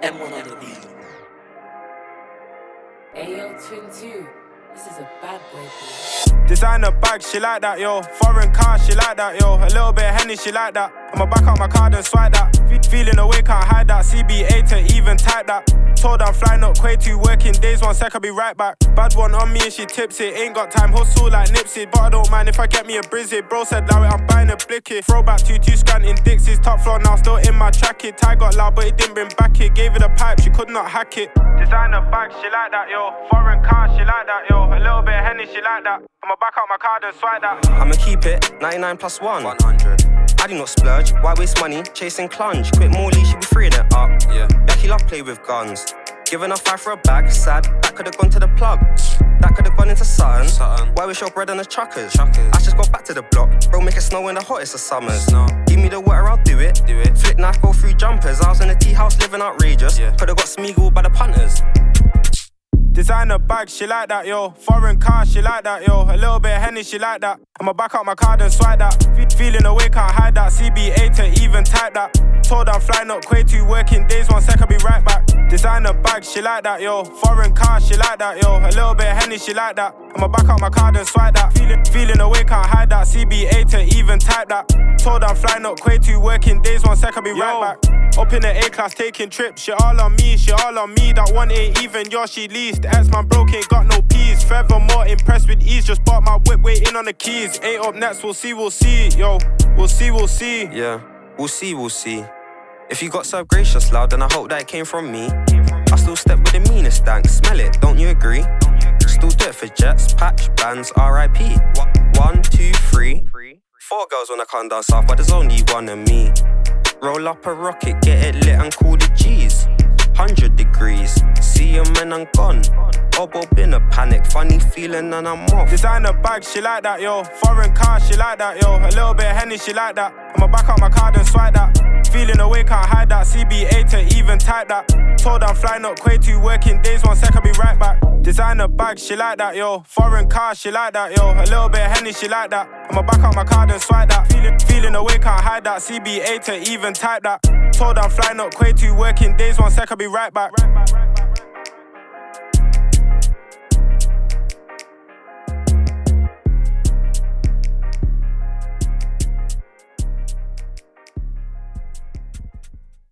M1 on the beat. Ayo, Twin 2, this is a bad boy beat. Designer bag, she like that, yo. Foreign car, she like that, yo. A little bit of Henny, she like that. I'ma back up my card and swipe that. Feeling away, can't hide that. CBA to even type that. Told I'm flying up, quay 2 working days, 1 sec, I'll be right back. Bad one on me and she tips it. Ain't got time, hustle like Nipsey. But I don't mind if I get me a Brizzy. Bro said, now I'm buying a blicky. Throwback 2-2 scanting Dixie's top floor now, still in my tracket. Ty got loud, but it didn't bring back it. Gave it a pipe, she could not hack it. Designer bag, she like that, yo. Foreign car, she like that, yo. A little bit of Henny, she like that. I'ma back up my card and swipe that. I'ma keep it, 99 plus 1. 100. I do not splurge, why waste money, chasing clunge. Quit Morley, she be freeing it up. Yeah. Becky love play with guns. Giving her 5 for a bag, sad. That could've gone to the plug. That could've gone into Sutton. Why we show bread on the chuckers? I just go back to the block. Bro, make it snow in the hottest of summers. Give me the water, I'll do it. Flick knife, go through jumpers. I was in a tea house living outrageous. Could've got Smeagol by the punters. Designer bag, she like that, yo. Foreign car, she like that, yo. A little bit of Henny, she like that. I'ma back up my card and swipe that. Feeling away, can't hide that. CBA to even type that. Told I'm flying up, quay 2 working days, 1 sec, I'll be right back. Designer bag, she like that, yo. Foreign car, she like that, yo. A little bit of Henny, she like that. I'ma back up my card and swipe that. Feeling away, can't hide that. CBA to even type that. Told I'm flying up, quay 2 working days, 1 sec, I'll be right back. Up in the A-class, taking trips. She all on me, she all on me. That one ain't even, yo, she leased. Ex-man broke, ain't got no peas. Furthermore, impressed with ease. Just bought my whip, waiting on the keys. 8 up next, we'll see, yo. We'll see. Yeah, we'll see. If you got served gracious, loud, then I hope that it came from me. I still step with the meanest dank. Smell it, don't you agree? Still do it for jets, patch, bands, R.I.P. 1, 2, 3. 4 girls wanna come down south, but there's only one of me. Roll up a rocket, get it lit and call the G's. 100 degrees, see him and I'm gone. Bob in a panic, funny feeling and I'm off. Designer bag, she like that, yo. Foreign car, she like that, yo. A little bit of Henny, she like that. I'ma back up my card and swipe that. Feeling away, can't hide that. CBA to even type that. Told I'm flying up, quay 2 working days, 1 sec, I'll be right back. Designer bag, she like that, yo. Foreign car, she like that, yo. A little bit of Henny, she like that. I'ma back up my card and swipe that. Feeling away, can't hide that. CBA to even type that. Told I'm flying up, quay 2 working days, 1 sec, I'll be right back.